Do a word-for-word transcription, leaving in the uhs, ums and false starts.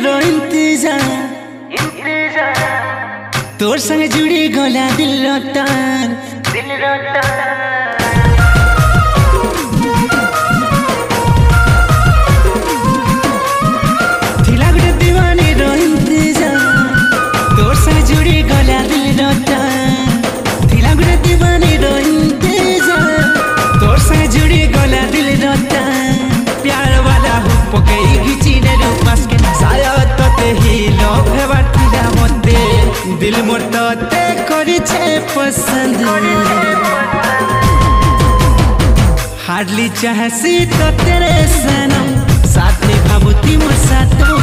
रो इंतजार तोर संग जुड़ी गला दिल रोतार दिल रोतार थिला गुटे दीवानी रो इंतजार तोर संग जुड़ी गला दिल रोतार थिला गुटे दीवानी रो इंतजार तोर संग जुड़ी गला दिल रोतार प्यार वाला हुप गई घिचीने रूपास के साया तोते ही लोभ बाटिला मते दिल मोर तोते करी छे पसंद हार्डली चाहसी तो तेरे सनम साथ में भाबुती मोर साथ